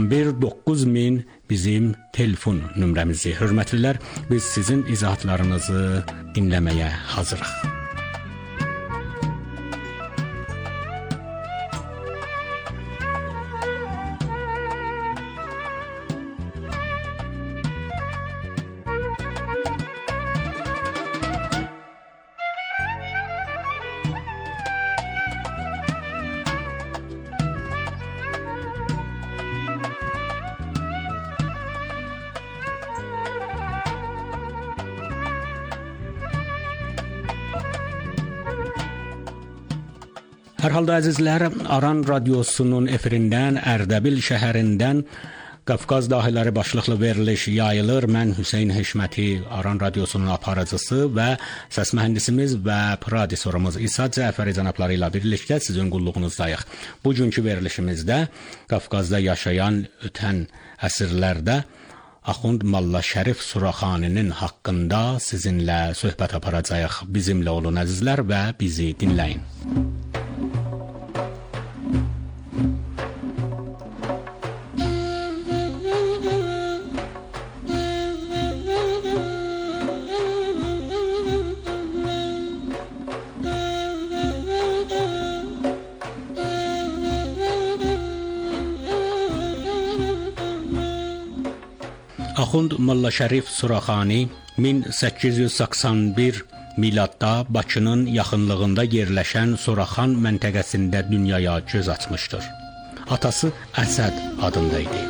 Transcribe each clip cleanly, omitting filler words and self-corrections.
9000 bizim telefon nömrəmizdir. Hörmətlilər, biz sizin izahatlarınızı dinləməyə hazırıq. Hər halda əzizlər, Aran Radiosunun efirindən, Ərdəbil şəhərindən Qafqaz dahiləri başlıqlı veriliş yayılır. Mən Hüseyn Heşməti, Aran Radiosunun aparıcısı və səs mühəndisimiz və prodüserimiz İsa Cəfəri cənabları ilə birlikdə sizin qulluğunuzdayıq. Bugünkü verilişimizdə Qafqazda yaşayan ötən əsrlərdə Axund Molla Şərif Suraxaninin haqqında sizinlə söhbət aparacağıq. Bizimlə olun əzizlər və bizi dinləyin. Axund Molla Şərif Suraxani 1881 miladda Bakının yaxınlığında yerləşən Suraxan məntəqəsində dünyaya göz açmışdır. Atası Əsəd adında idi.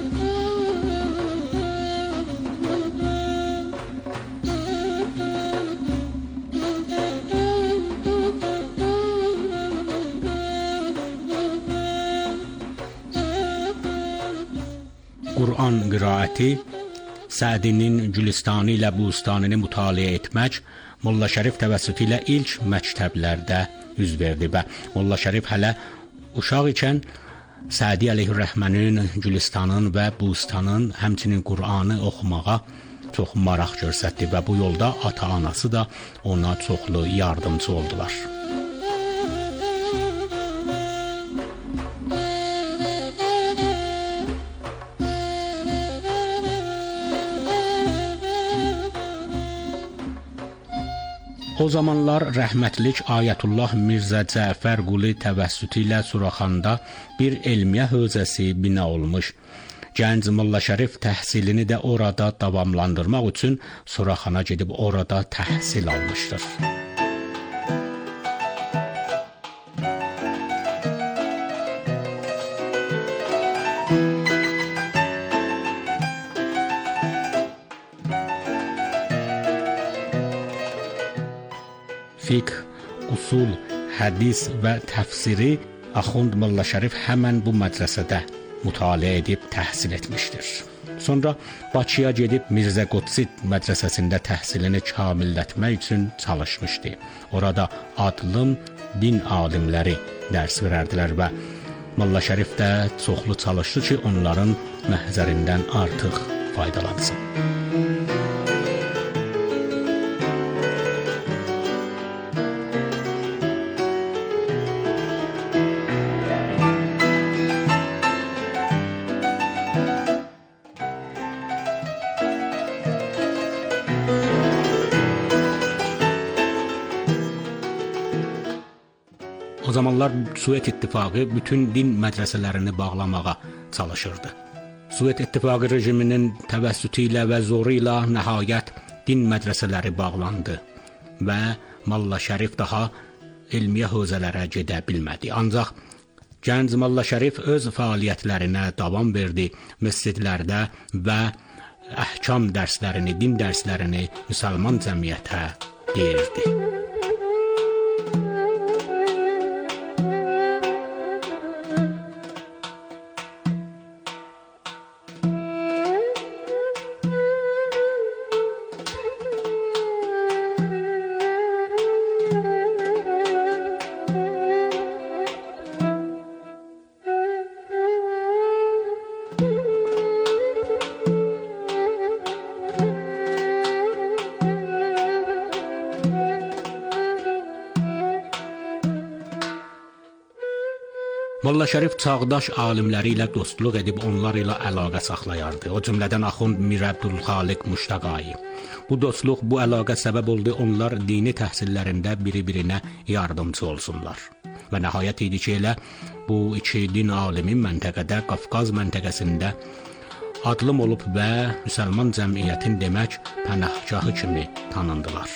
Quran qiraəti, Sədinin Gülüstanı ilə Bustanını mütaliə etmək Molla Şərif təvəssütü ilə ilk məktəblərdə üz verdi və Molla Şərif hələ uşaq ikən Sədi əleyhirrəhmənin Gülüstanın və Bustanın, həmçinin Qur'anı oxumağa çox maraq göstərdi və bu yolda ata-anası da ona çoxlu yardımcı oldular. O zamanlar rəhmətlik Ayətullah Mirzə Cəfər Quli təvəssütü ilə Suraxanda bir elmiyə hövzəsi bina olmuş. Gənc Molla Şərif təhsilini də orada davamlandırmaq üçün Suraxana gedib orada təhsil almışdır. Fiqh, usul, hədis və təfsiri Axund Molla Şərif həmən bu mədrəsədə mütaliə edib təhsil etmişdir. Sonra Bakıya gedib Mirzə Qodsit mədrəsəsində təhsilini kamillətmək üçün çalışmışdı. Orada adlım din alimləri dərs verərdilər və Molla Şərif də çoxlu çalışdı ki, onların məhzərindən artıq faydalansın. O zamanlar Sovet İttifaqı bütün din mədrəsələrini bağlamağa çalışırdı. Sovet İttifaqı rejiminin təvəssütü ilə və zoru ilə nəhayət din mədrəsələri bağlandı və Molla Şərif daha elmiyə hövzələrə gedə bilmədi. Ancaq gənc Molla Şərif öz fəaliyyətlərinə davam verdi, məscidlərdə və əhkam dərslərini, din dərslərini müsəlman cəmiyyətə deyirdi. Molla Şərif çağdaş alimləri ilə dostluq edib onlar ilə əlaqə saxlayardı. O cümlədən Axund Mir Əbdülxaliq Muştaqai. Bu dostluq, bu əlaqə səbəb oldu onlar dini təhsillərində biri-birinə yardımcı olsunlar. Və nəhayət idi ki, elə bu iki din alimi məntəqədə, Qafqaz məntəqəsində adlım olub və müsəlman cəmiyyətin demək pənahgahı kimi tanındılar.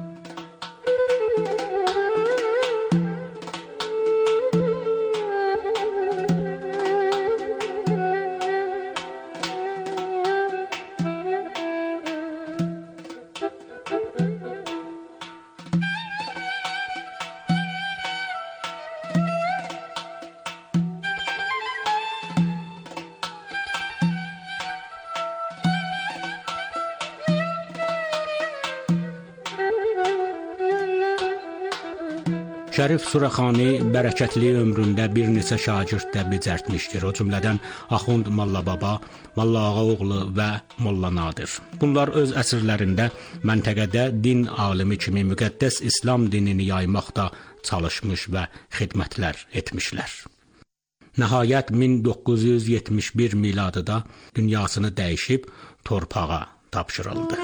Şərif Suraxani bərəkətli ömründə bir neçə şagird də becərtmişdir. O cümlədən Axund Molla Baba, Molla Ağaoğlu və Molla Nadir. Bunlar öz əsrlərində məntəqədə din alimi kimi müqəddəs İslam dinini yaymaqda çalışmış və xidmətlər etmişlər. Nəhayət 1971 miladıda dünyasını dəyişib torpağa tapşırıldı.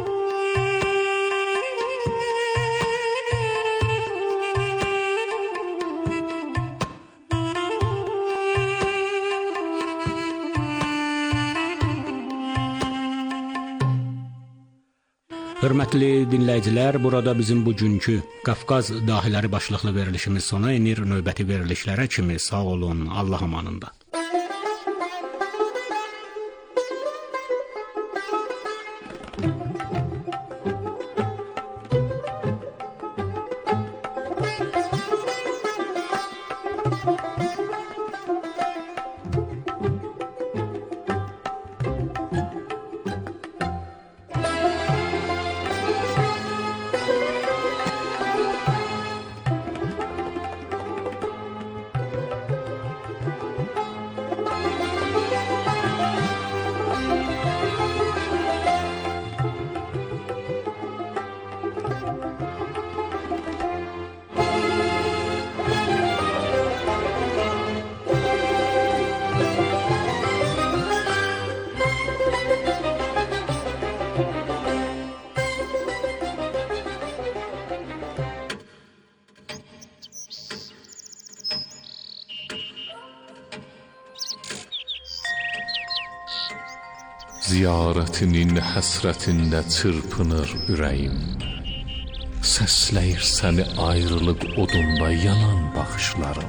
Hörmətli dinləyicilər, burada bizim bugünkü Qafqaz dahiləri başlıqlı verilişimiz sona enir. Növbəti verilişlərə kimi sağ olun, Allah amanında. Ziyarətinin həsrətində çırpınır ürəyim. Səsləyir səni ayrılıq odunda yanan baxışlarım.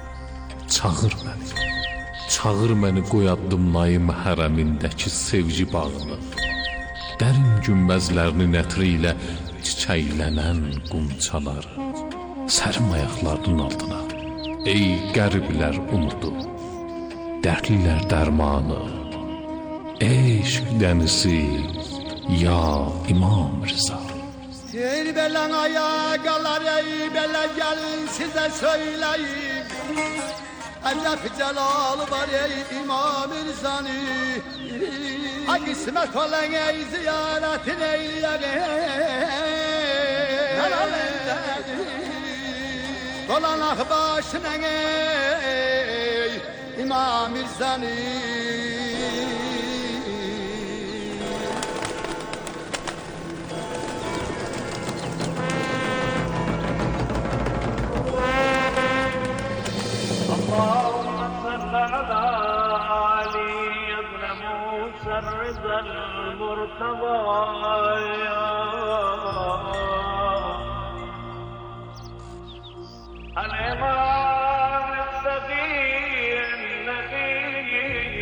Çağır məni qoy addımlayım hərəmindəki sevgi bağını. Dərin günbəzlərinin ətri ilə çiçəklənən qunçaları. Sərim ayaqlarının altına, ey qəriblər umudu, dərdlilər dərmanı. Eşq dənizi, ya İmam Rıza. Ey belən ayaqlar, ey belə gəlin sizə söyləyim. Əcəb cəlalı var ey İmam Rızanı. Ha qismət olan ey ziyarətin eyləyək. Dolanaq başına ey İmam Rızanı. اللهم صل على علي بن موسى الرضا المرتضى الإمام السقي النبي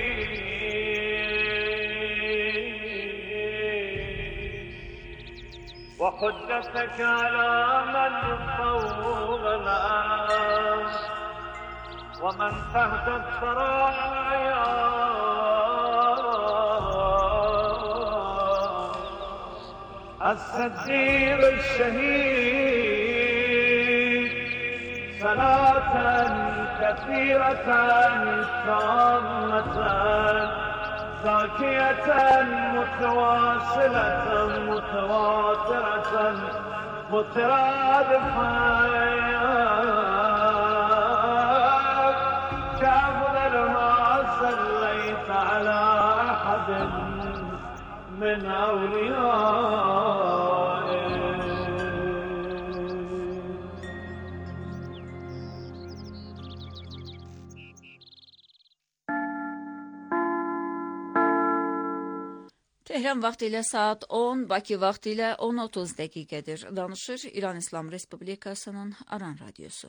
وحجتك على من فوق الأرض ومن تحت الثرايا الصديق الشهيد صلاة كثيرة تامة زاكية متواصلة متواترة مترادفة أحد من أوليائه. Tehran vaxtı ilə saat 10, Bakı vaxtı ilə 10:30 dəqiqədir. Danışır İran İslam Respublikasının Aran Radyosu.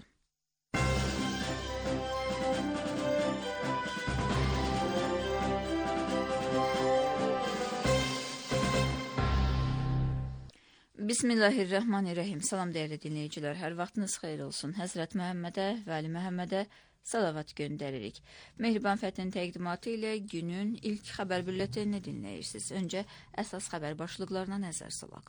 Bismillahirrahmanirrahim. Salam dəyərli dinləyicilər, hər vaxtınız xeyir olsun. Həzrət Məhəmmədə və Ali Məhəmmədə salavat göndəririk. Mehriban Fəthin təqdimatı ilə günün ilk xəbər bülletenini dinləyirsiniz. Öncə əsas xəbər başlıqlarına nəzər salaq.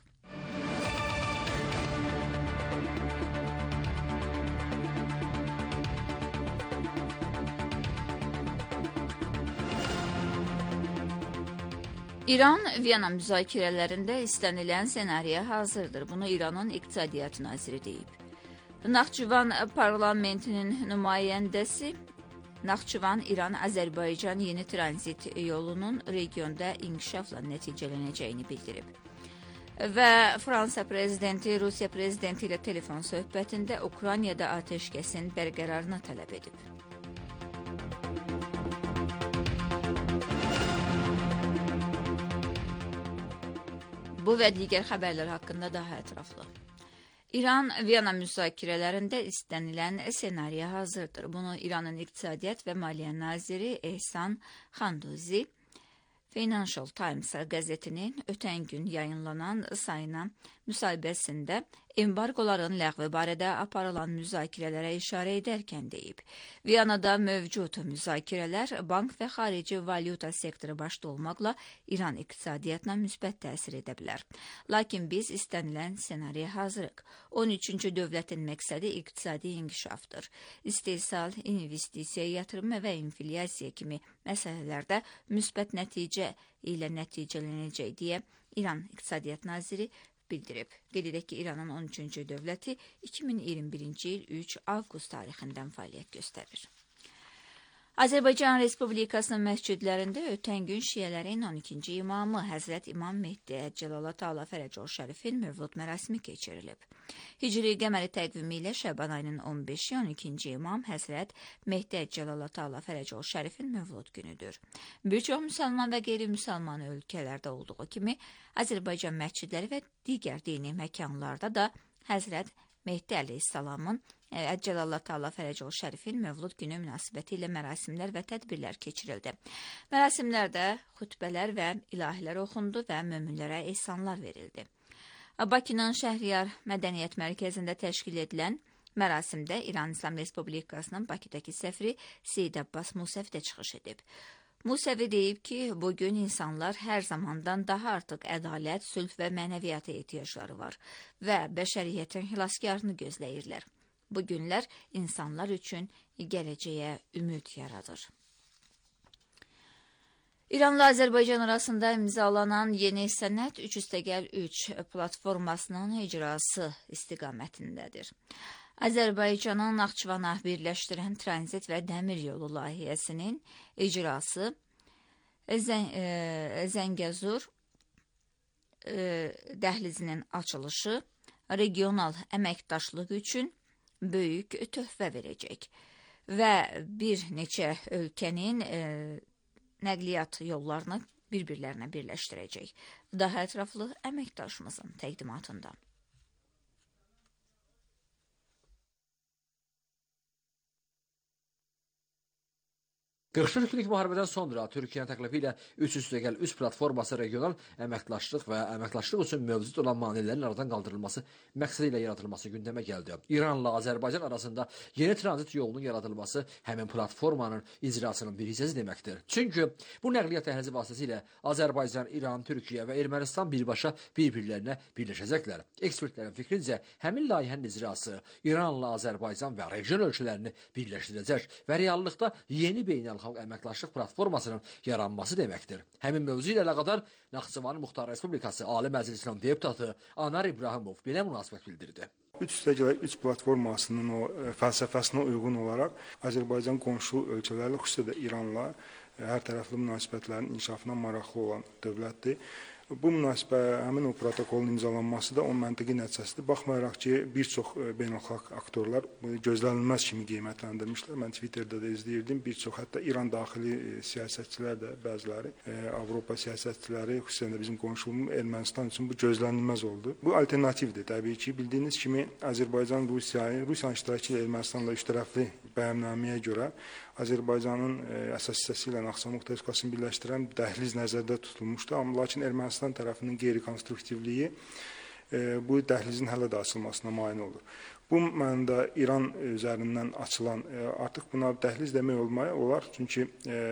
İran Viyana müzakirələrində istənilən senariyə hazırdır. Bunu İranın İqtisadiyyat naziri deyib. Naxçıvan parlamentinin nümayəndəsi Naxçıvan, İran, Azərbaycan yeni tranzit yolunun regionda inkişafla nəticələnəcəyini bildirib. Və Fransa prezidenti Rusiya prezidenti ilə telefon söhbətində Ukraynada atəşkəsin bərqərarını tələb edib. Bu və digər xəbərlər haqqında daha ətraflı. İran Viyana müzakirələrində istənilən senariyə hazırdır. Bunu İranın İqtisadiyyat və Maliyyə naziri Ehsan Xanduzi Financial Times qəzetinin ötən gün yayınlanan sayına müsahibəsində embargoların ləğvi barədə aparılan müzakirələrə işarə edərkən deyib. Viyanada mövcud müzakirələr bank və xarici valyuta sektoru başda olmaqla İran iqtisadiyyatına müsbət təsir edə bilər. Lakin biz istənilən senariyə hazırıq. 13-cü dövlətin məqsədi iqtisadi inkişafdır. İstehsal, investisiya, yatırım və inflyasiya kimi məsələlərdə müsbət nəticə ilə nəticələnəcək deyə İran İqtisadiyyat naziri bildirib. Qeyd edək ki, İranın 13-cü dövləti 2021-ci il 3 avqust tarixindən fəaliyyət göstərir. Azərbaycan Respublikasının məscidlərində ötən gün şiələrin 12-ci imamı Həzrət İmam Mehdi Əcəlala Taala Fərəcov Şərifin mövlud mərasimi keçirilib. Hicri qəməri təqvimi ilə Şəban ayının 15-i 12-ci imam Həzrət Mehdi Əcəlala Taala Fərəcov Şərifin mövlud günüdür. Bir çox müsəlman və qeyri-müsəlman ölkələrdə olduğu kimi Azərbaycan məscidləri və digər dini məkanlarda da Həzrət Mehdi əleyhissalamın Əcəlallah Taala Fərəcov Şərifin mövlud günü münasibəti ilə mərasimlər və tədbirlər keçirildi. Mərasimlərdə xütbələr və ilahilər oxundu və möminlərə ehsanlar verildi. Bakının Şəhriyar Mədəniyyət Mərkəzində təşkil edilən mərasimdə İran İslam Respublikasının Bakıdakı səfiri Seyid Abbas Musəvi də çıxış edib. Musəvi deyib ki, bugün insanlar hər zamandan daha artıq ədalət, sülh və mənəviyyata ehtiyacları var və bəşəriyyətin xilaskarını gözləyirlər. Bu günlər insanlar üçün gələcəyə ümid yaradır. İranla Azərbaycan arasında imzalanan yeni sənəd 3+3 platformasının icrası istiqamətindədir. Azərbaycanın Naxçıvana birləşdirən tranzit və dəmir yolu layihəsinin icrası Zəngəzur dəhlizinin açılışı regional əməkdaşlıq üçün böyük töhfə verəcək və bir neçə ölkənin nəqliyyat yollarını bir-birlərinə birləşdirəcək. Daha ətraflı əməkdaşımızın təqdimatında. 44 günlük müharibədən sonra Türkiyənin təklifi ilə 3+3 platforması regional əməkdaşlıq və əməkdaşlıq üçün mövcud olan maneələrin aradan qaldırılması məqsədi ilə yaradılması gündəmə gəldi. İranla Azərbaycan arasında yeni tranzit yolunun yaradılması həmin platformanın icrasının bir hissəsi deməkdir. Çünki bu nəqliyyat dəhlizi vasitəsilə Azərbaycan, İran, Türkiyə və Ermənistan birbaşa bir-birlərinə birləşəcəklər. Ekspertlərin fikrincə həmin layihənin icrası İranla Azərbaycan və region ölkələrini birləşdirəcək və reallıqda yeni beynəlxalq əməkdaşlıq platformasının yaranması deməkdir. Həmin mövzu ilə əlaqədar Naxçıvan Muxtar Respublikası Ali Məclisinin deputatı Anar İbrahimov belə münasibət bildirdi. 3+3 platformasının o fəlsəfəsinə uyğun olaraq Azərbaycan qonşu ölkələrlə, xüsusilə də İranla hərtərəfli münasibətlərin inkişafına maraqlı olan dövlətdir. Bu münasibət, həmin o protokolun imzalanması da onun məntiqi nəticəsidir. Baxmayaraq ki, bir çox beynəlxalq aktorlar gözlənilməz kimi qiymətləndirmişlər. Mən Twitterdə də izləyirdim. Bir çox, hətta İran daxili siyasətçilər də, bəziləri, Avropa siyasətçiləri, xüsusən də bizim qonşumuz Ermənistan üçün bu gözlənilməz oldu. Bu alternativdir təbii ki. Bildiyiniz kimi Azərbaycan Rusiyanın iştirakı ilə Ermənistanla üçtərəfli bəyannaməyə görə Azərbaycanın əsas hissəsi ilə Naxçıvan Muxtar Respublikasını birləşdirən dəhliz nəzərdə tutulmuşdu. Amma lakin Ermənistan tərəfinin qeyri-konstruktivliyi bu dəhlizin hələ də açılmasına mane olur. Bu mənada İran üzərindən açılan, artıq buna dəhliz demək olar, çünki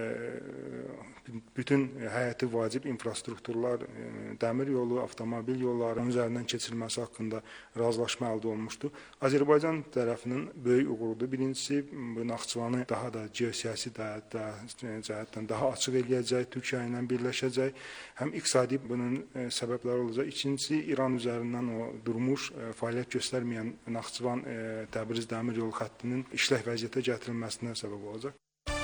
bütün həyati vacib infrastrukturlar, dəmir yolu, avtomobil yolları, onun üzərindən keçirilməsi haqqında razılaşma əldə olmuşdu. Azərbaycan tərəfinin böyük uğurudur. Birincisi, Naxçıvanı daha da geosiyasi cəhətdən daha açıq eləyəcək, Türkiyə ilə birləşəcək. Həm iqtisadi bunun səbəbləri olacaq. İkincisi, İran üzərindən o durmuş, fəaliyyət göstərməyən Naxçıvan Təbriz dəmir yolu xəttinin işlək vəziyyətə gətirilməsinə səbəb olacaq.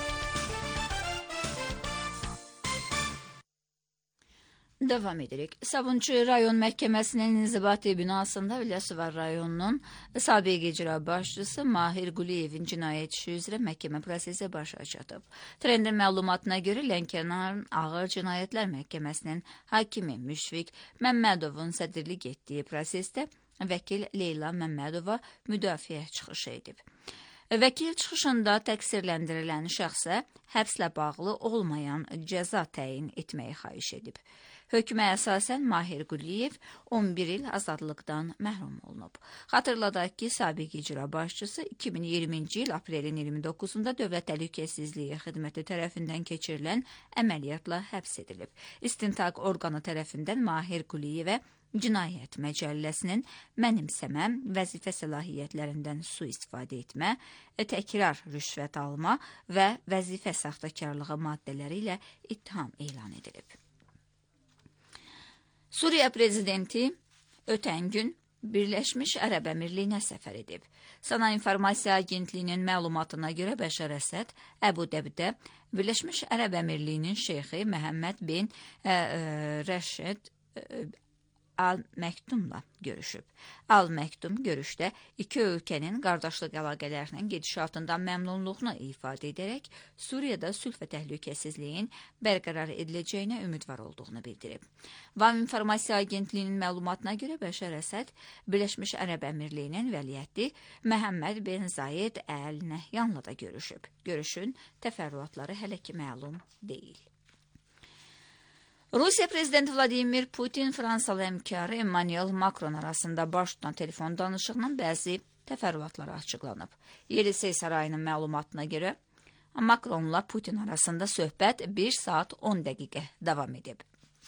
Davam edirik. Sabunçu rayon məhkəməsinin inzibati binasında Biləsuvar rayonunun sabiq icra başçısı Mahir Quliyevin cinayət işi üzrə məhkəmə prosesi başa çatıb. Trendin məlumatına görə Lənkəran Ağır Cinayətlər Məhkəməsinin hakimi Müşfiq Məmmədovun sədrlik etdiyi prosesdə vəkil Leyla Məmmədova müdafiə çıxışı edib. Vəkil çıxışında təqsirləndirilən şəxsə həbslə bağlı olmayan cəza təyin etməyi xahiş edib. Hökmə əsasən Mahir Quliyev 11 il azadlıqdan məhrum olunub. Xatırladaq ki, sabiq icra başçısı 2020-ci il aprelin 29-da Dövlət Təhlükəsizliyi Xidməti tərəfindən keçirilən əməliyyatla həbs edilib. İstintaq orqanı tərəfindən Mahir Quliyevə Cinayət Məcəlləsinin mənimsəmə, vəzifə səlahiyyətlərindən sui-istifadə etmə, təkrar rüşvət alma və vəzifə saxtakarlığı maddələri ilə ittiham elan edilib. Suriya prezidenti ötən gün Birləşmiş Ərəb Əmirliyinə səfər edib. Sana İnformasiya Agentliyinin məlumatına görə Bəşər Əsəd Əbu Dəbidə Birləşmiş Ərəb Əmirliyinin şeyxi Məhəmməd bin Rəşid Al-Məktumla görüşüb. Al-Məktum görüşdə iki ölkənin qardaşlıq əlaqələrinin gedişatından məmnunluğunu ifadə edərək Suriyada sülh və təhlükəsizliyin bərqərar ediləcəyinə ümidvar olduğunu bildirib. VAM İnformasiya Agentliyinin məlumatına görə Bəşər Əsəd Birləşmiş Ərəb Əmirliyinin vəliəhdi Məhəmməd bin Zayed Əl-Nəhyanla da görüşüb. Görüşün təfərrüatları hələ ki məlum deyil. Rusiya prezidenti Vladimir Putin, Fransalı həmkarı Emmanuel Macron arasında baş tutan telefon danışığının bəzi təfərrüatları açıqlanıb. Yelisey sarayının məlumatına görə Macronla Putin arasında söhbət 1 saat 10 dəqiqə davam edib.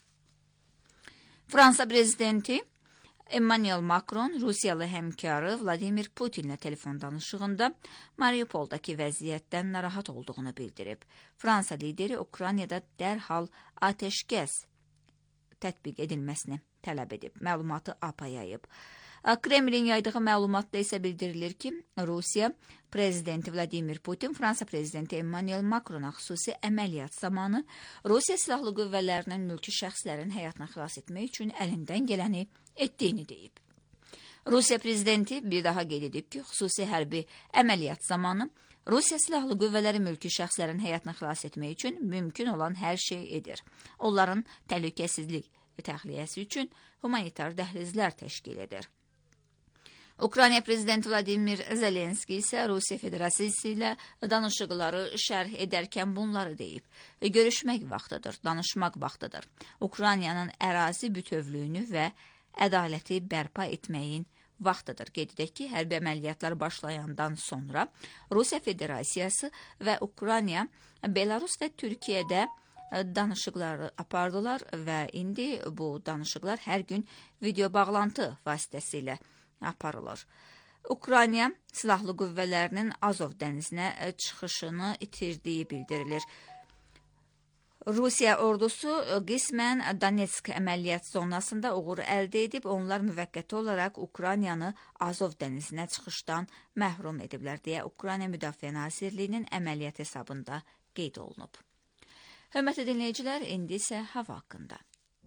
Fransa prezidenti Emmanuel Macron, Rusiyalı həmkarı Vladimir Putinlə telefon danışığında Mariupoldakı vəziyyətdən narahat olduğunu bildirib. Fransa lideri Ukraynada dərhal atəşkəs tətbiq edilməsini tələb edib. Məlumatı APA yayıb. Kremlin yaydığı məlumatda isə bildirilir ki, Rusiya prezidenti Vladimir Putin, Fransa prezidenti Emmanuel Macrona xüsusi əməliyyat zamanı Rusiya silahlı qüvvələrinin mülki şəxslərin həyatını xilas etmək üçün əlindən gələni etdiyini deyib. Rusiya prezidenti bir daha qeyd edib ki, xüsusi hərbi əməliyyat zamanı Rusiya silahlı qüvvələri mülki şəxslərin həyatını xilas etmək üçün mümkün olan hər şey edir. Onların təhlükəsizlik və təxliyəsi üçün humanitar dəhlizlər təşkil edir. Ukrayna prezidenti Vladimir Zelenski isə Rusiya Federasiyası ilə danışıqları şərh edərkən bunları deyib. Görüşmək vaxtıdır, danışmaq vaxtıdır. Ukraynanın ərazi bütövlüyünü və ədaləti bərpa etməyin vaxtıdır. Qeyd edək ki, hərbi əməliyyatlar başlayandan sonra Rusiya Federasiyası və Ukrayna, Belarus və Türkiyədə danışıqları apardılar və indi bu danışıqlar hər gün video bağlantı vasitəsilə aparılır. Ukrayna silahlı qüvvələrinin Azov dənizinə çıxışını itirdiyi bildirilir. Rusiya ordusu qismən Donetsk əməliyyat zonasında uğur əldə edib, onlar müvəqqəti olaraq Ukraynanı Azov dənizinə çıxışdan məhrum ediblər deyə Ukrayna Müdafiə Nazirliyinin əməliyyat hesabında qeyd olunub. Hörmətli dinləyicilər, indi isə hava haqqında.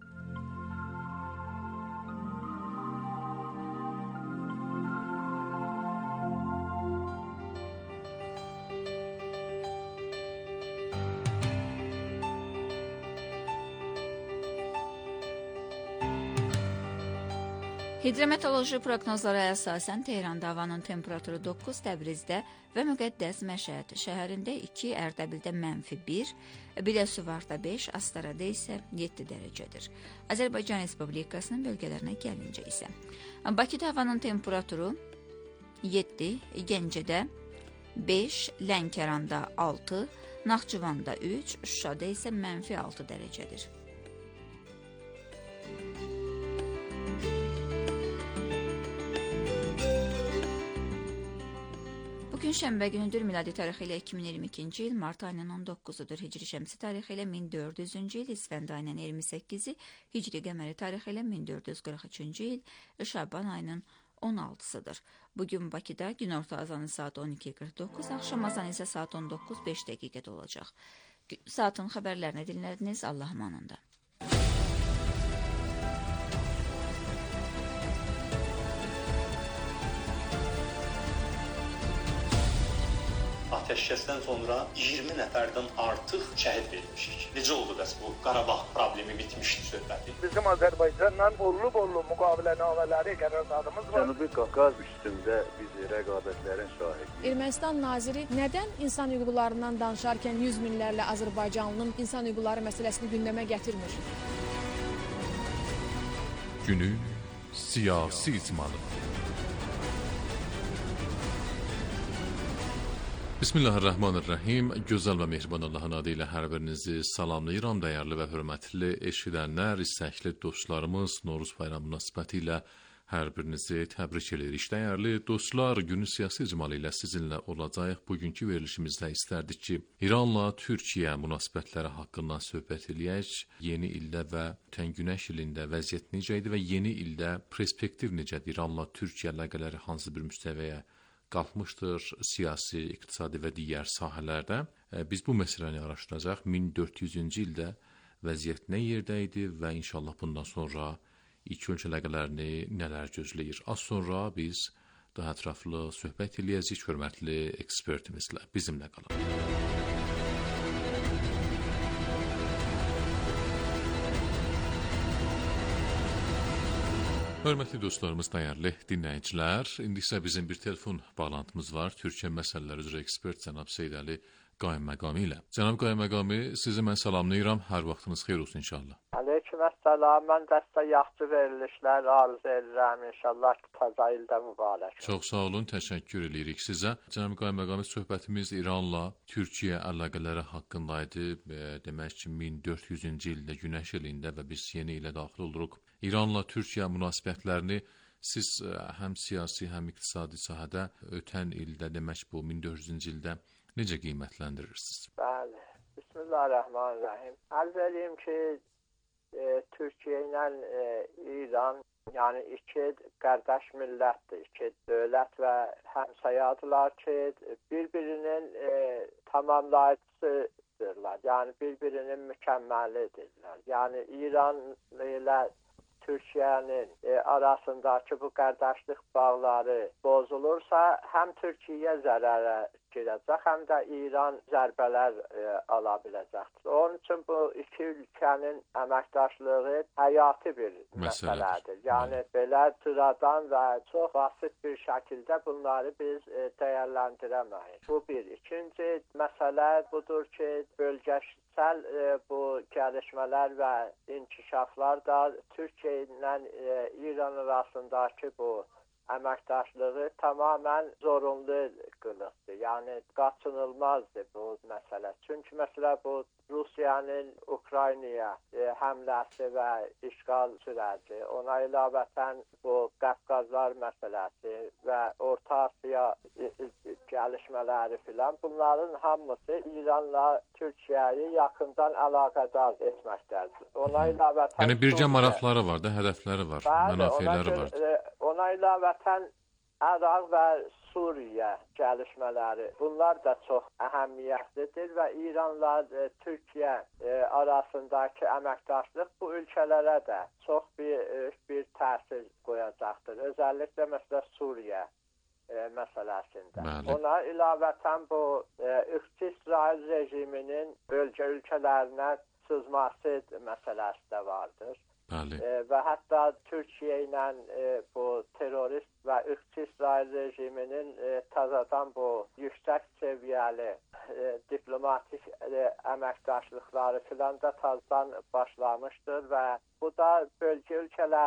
Hidrometeoroloji proqnozlara əsasən Tehranda havanın temperaturu 9, Təbrizdə və Müqəddəs Məşəd şəhərində 2, Ərdəbildə -1, Biləsuvarda 5, Astarada isə 7 dərəcədir. Azərbaycan Respublikasının bölgələrinə gəlincə isə Bakıda havanın temperaturu 7, Gəncədə 5, Lənkəranda 6, Naxçıvanda 3, Şuşada isə -6 dərəcədir. Bugün şənbə günüdür, miladi tarixi ilə 2022-ci il, mart ayının 19-udur, hicri şəmsi tarixi ilə 1400-cü il, İsfənd ayının 28-i, hicri qəməri tarixi ilə 1443-cü il, Şaban ayının 16-sıdır. Bugün Bakıda günorta azanı saat 12:49, axşam azanı isə saat 19:05 dəqiqədə olacaq. Saatın xəbərlərini dinlədiniz, Allah amanında. Ateşkəsdən sonra 20 nəfərdən artıq şəhid verilmişik. Necə oldu bəs bu Qarabağ problemi bitmişdi söhbəti? Bizim Azərbaycanla bollu müqavilənamələri qərarlarımız var. Cənubi Qafqaz üstündə biz rəqabətlərin şahidiyik. Ermənistan naziri nədən insan hüquqlarından danışarkən 100 minlərlə Azərbaycanlının insan hüquqları məsələsini gündəmə gətirmir? Günün siyasi icmalı. Bismillahirrahmanirrahim. Gözəl və mehriban Allahın adı ilə hər birinizi salamlayıram. Dəyərli və hörmətli eşidənlər, istəkli dostlarımız, Novruz bayramı münasibətilə hər birinizi təbrik edirik. Dəyərli dostlar, günün siyasi icmalı ilə sizinlə olacaq. Bugünkü verilişimizdə istərdik ki, İranla Türkiyə münasibətləri haqqında söhbət eləyək. Yeni ildə və ötən günəş ilində vəziyyət necə idi və yeni ildə perspektiv necədir? İranla Türkiyə əlaqələri hansı bir müstəviyə qalxmışdır siyasi, iqtisadi və digər sahələrdə. Biz bu məsələni araşdıracaq. 1400-cü ildə vəziyyət nə yerdə idi və inşallah bundan sonra iki ölkə əlaqələrini nələr gözləyir. Az sonra biz daha ətraflı söhbət eləyəcəyik hörmətli ekspertimizlə. Bizimlə qalın. Hörmətli dostlarımız, dəyərli dinləyicilər, indi isə bizim bir telefon bağlantımız var. Türkiyə məsələləri üzrə ekspert cənab Seydəli Qayınməqami ilə. Cənab Qayınməqami, sizi mən salamlayıram. Hər vaxtınız xeyir olsun inşallah. Aleykümselam. Mən də sizə yaxşı verilişlər arzu edirəm. İnşallah ki, təzə ildə mübarək. Çox sağ olun, təşəkkür edirik sizə. Cənab Qayınməqami, söhbətimiz İranla Türkiyə əlaqələri haqqındaydı. Demək ki, 1400-cü ildə günəş ilində və biz yeni ilə daxil oluruq. İranla Türkiyə münasibətlərini siz həm siyasi, həm iqtisadi sahədə ötən ildə, demək bu 1400-cü ildə necə qiymətləndirirsiniz? Bəli. Bismillahirrahmanirrahim. Arz edeyim ki, Türkiyə ilə İran, yəni iki qardaş millətdir, iki dövlət və həmsayadırlar ki, bir-birinin tamamlayıcısıdırlar, yəni bir-birinin mükəmməlidirlər. Yəni İran ilə Türkiyənin arasındakı bu qardaşlıq bağları bozulursa, həm Türkiyəyə zərərə girəcək, həm də İran zərbələr ala biləcəkdir. Onun üçün bu iki ülkənin əməkdaşlığı həyati bir məsələdir. Yəni belə sıradan və çox basit bir şəkildə bunları biz dəyərləndirəməyik. Bu bir. İkinci məsələ budur ki, bölgəsel bu gəlişmələr və inkişaflar da Türkiyə ilə İran arasındakı bu əməkdaşlığı tamamən zorunlu qılıqdır. Yəni qaçınılmazdır bu məsələ. Çünki məsələ bu Rusiyanın Ukraynaya həmləsi və işğal sürəci, ona ilavətən bu Qafqazlar məsələsi və Orta Asiya gəlişmələri filan, bunların hamısı İranla Türkiyəyi yaxından əlaqədar etməkdədir. Ona ilavətən yəni bircə maraqları var da, hədəfləri var, mənafeləri var. Ona ilavətən Əraq və Suriyə gəlişmələri, bunlar da çox əhəmiyyətlidir və İranla Türkiyə arasındakı əməkdaşlıq bu ölkələrə də çox bir təsir qoyacaqdır. Özəlliklə məsələn Suriyə məsələsində. Bəli. Ona ilavətən bu İsrail rejiminin bölgə ölkələrinə sızması məsələsi də vardır. Bəli. Və hətta Türkiyə ilə bu terrorist və İsrail rejiminin təzədən bu yüksək səviyyəli diplomatik əməkdaşlıqları filan da təzədən başlamışdır və bu da bölgə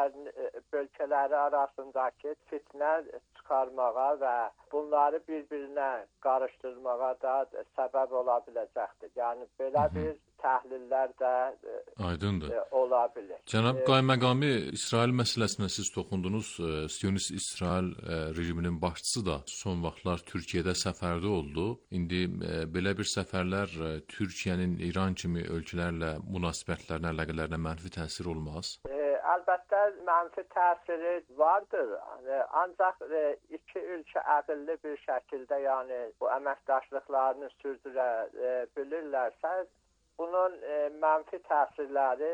ölkələri arasındakı fitnə çıxarmağa və bunları bir-birinə qarışdırmağa da səbəb ola biləcəkdir. Yəni belə bir təhlillər də aydındır. Ola bilir. Cənab Qayməqami, İsrail məsələsinə siz toxundunuz. Siyonist İsrail rejiminin başçısı da son vaxtlar Türkiyədə səfərdə oldu. İndi belə bir səfərlər Türkiyənin İran kimi ölkələrlə münasibətlərinə, əlaqələrinə mənfi təsir olmaz? Əlbəttə mənfi təsiri vardır. Ancaq iki ölkə əqilli bir şəkildə, yəni bu əməkdaşlıqlarını sürdürə bilirlərsə, bunun mənfi təsirləri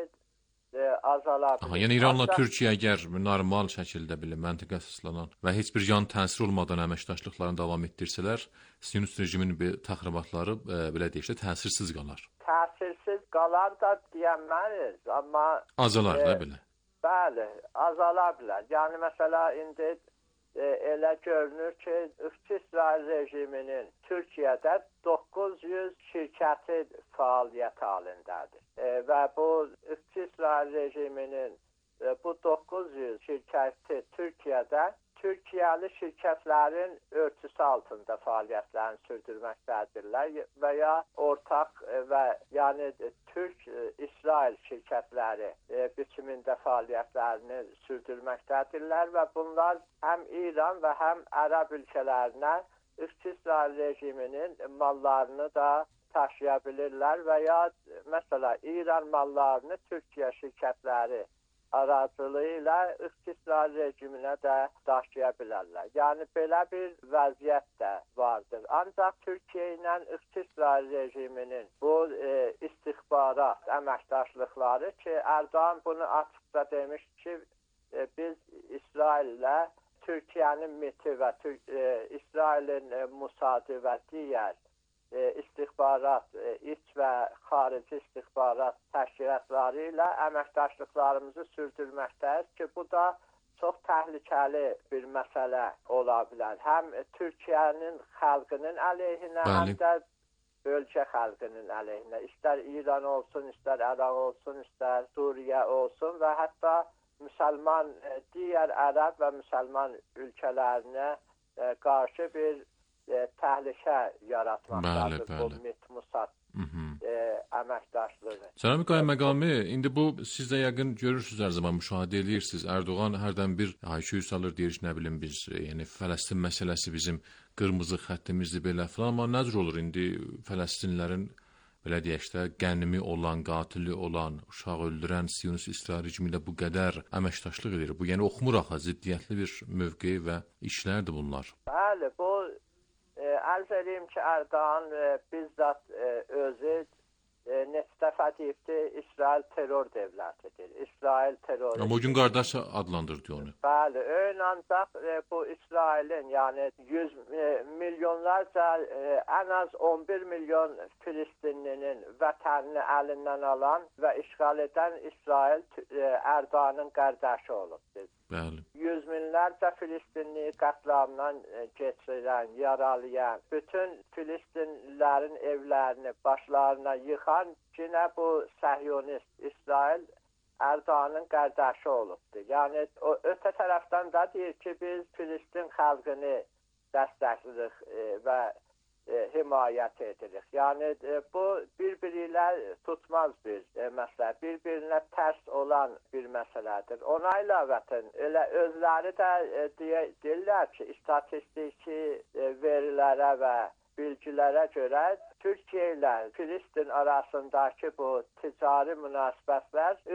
azala bilər. Yəni İranla Türkiyə əgər normal şəkildə belə məntiqə əsaslanan və heç bir yan təsir olmadan əməkdaşlıqlarını davam etdirsələr, Siyonist rejimin təxribatları belə deyək də təsirsiz qalar. Təsirsiz qalar da deyəməyiz, amma azalar da belə. Bəli, azala bilər. Yəni məsələ indi elə görünür ki, İsrail rejiminin Türkiyədə 900 şirkəti fəaliyyət halındadır. Və bu İsrail rejiminin bu 900 şirkəti Türkiyədə Türkiyəli şirkətlərin örtüsü altında fəaliyyətlərini sürdürməkdədirlər və ya ortaq və yəni Türk-İsrail şirkətləri biçimində fəaliyyətlərini sürdürməkdədirlər və bunlar həm İran və həm Ərəb ölkələrinə İsrail rejiminin mallarını da daşıya bilirlər və ya məsələn İran mallarını Türkiyə şirkətləri aracılığı ilə İsrail rejiminə də daşıya bilərlər. Yəni belə bir vəziyyət də vardır. Ancaq Türkiyə ilə İsrail rejiminin bu istihbarat əməkdaşlıqları ki, Erdoğan bunu açıqca demişdi ki, biz İsraillə Türkiyənin MİT-i və İsrailin Musadı və digər istihbarat, iç və xarici istihbarat təşkilatları ilə əməkdaşlıqlarımızı sürdürməkdəyiz ki, bu da çox təhlükəli bir məsələ ola bilər. Həm Türkiyənin xalqının əleyhinə, həm də bölgə xalqının əleyhinə. İstər İran olsun, istər Əraq olsun, istər Suriyə olsun və hətta müsəlman, digər Ərəb və müsəlman ölkələrinə qarşı bir təhlükə yaratmaqdadır bu MİT-Musad əməkdaşlığı. Cənab Qayməqami, indi bu siz də yəqin görürsünüz, hər zaman müşahidə edirsiniz. Erdoğan hərdən bir hay-küy salır, deyir ki, nə bilim biz, yəni Fələstin məsələsi bizim qırmızı xəttimizdir belə filan, amma nəzr olur indi Fələstinlərin belə deyək də qənimi olan, qatili olan, uşaq öldürən Siyonist İsrail rejimi ilə bu qədər əməkdaşlıq edir. Bu yəni oxumur axı, ziddiyyətli bir mövqe və işlərdir bunlar. Bəli, bu ərz edeyim ki, Erdoğan bizzat özü neçə dəfə deyibdir, İsrail terror devlətidir. İsrail terror. Amma o gün qardaş adlandırdı onu. Bəli, ön ancaq bu İsrailin, yəni milyonlarca, ən az 11 milyon Filistinlinin vətənini əlindən alan və işğal edən İsrail Erdoğanın qardaşı olubdur. Bəli. Yüz minlərcə Filistinli qətliamdan keçirən, yaralayan, bütün Filistinlilərin evlərini başlarına yıxan yine bu Səhyonist İsrail Erdoğan'ın qardaşı olubdur. Yəni o ötə tərəfdən də deyir ki, biz Filistin xalqını dəstəkləyirik və himayət edirik. Yəni bu bir-biri ilə tutmaz bir məsələ, bir-birinə tərs olan bir məsələdir. Ona ilavətən elə özləri də deyirlər ki, statistiki verilərə və bilgilərə görə Türkiyə ilə Filistin arasındakı bu ticari münasibətlər İsrail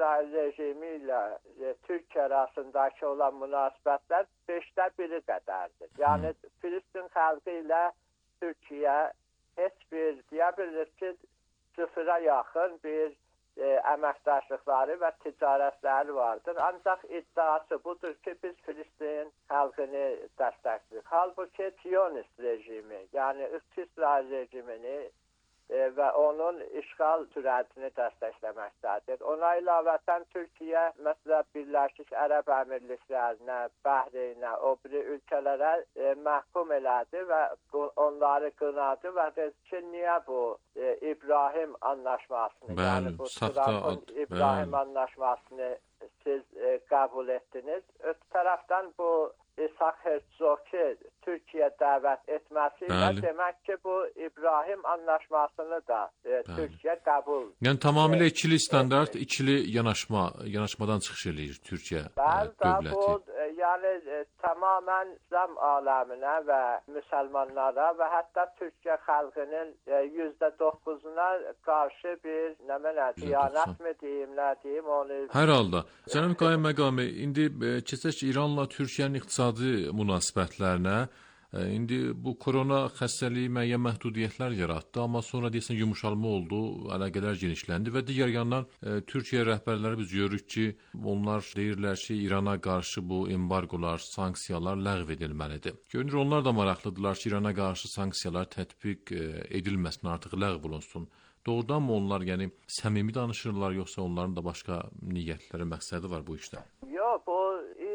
İsrail rejimi ilə Türkiyə arasındakı olan münasibətlər 1/5 qədərdir. Yəni Filistin xalqı ilə Türkiyə heç bir deyə bilərik ki, sıfıra yaxın bir əməkdaşlıqları və ticarətləri vardır. Ancaq iddiası budur ki, biz Filistin xalqını dəstəkləyirik. Halbuki Siyonist rejimi, yəni İsrail rejimini və onun işğal sürətini dəstəkləməkdədir. Ona ilavətən Türkiyə məsələn Birləşmiş Ərəb Əmirliklərinə, Bəhreynə, o biri ölkələrə məhkum elədi və onları qınadı və dedi ki, niyə bu İbrahim anlaşmasını, yəni bu Trump'ın İbrahim anlaşmasını siz qəbul etdiniz. Öte tərəfdən bu İshak Herzog'u Türkiye davet etmesiyle demek ki bu İbrahim anlaşmasını da Türkiye kabul. Yani tamamıyla ikili standart, ikili yanaşmadan çıxış eləyir Türkiye dövləti. Bu yani tamamen İslam aləminə və müsəlmanlara və hətta Türkiye xalqının %9'una karşı bir diyanət mi deyim, nə deyim onu. Hər halda. Cənab Qayyum məqami, indi keçək ki, İranla Türkiyənin iqtisadi münasibətlərinə indi bu korona xəstəliyi müəyyən məhdudiyyətlər yaratdı, amma sonra deyəsən yumuşalma oldu, əlaqələr genişləndi və digər yandan Türkiyə rəhbərləri biz görürük ki, onlar deyirlər ki, İrana qarşı bu embargolar, sanksiyalar ləğv edilməlidir. Görünür, onlar da maraqlıdırlar ki, İrana qarşı sanksiyalar tətbiq edilməsin, artıq ləğv olunsun. Doğrudan mı onlar yəni səmimi danışırlar, yoxsa onların da başqa niyyətləri, məqsədi var bu işdə? Yox, bu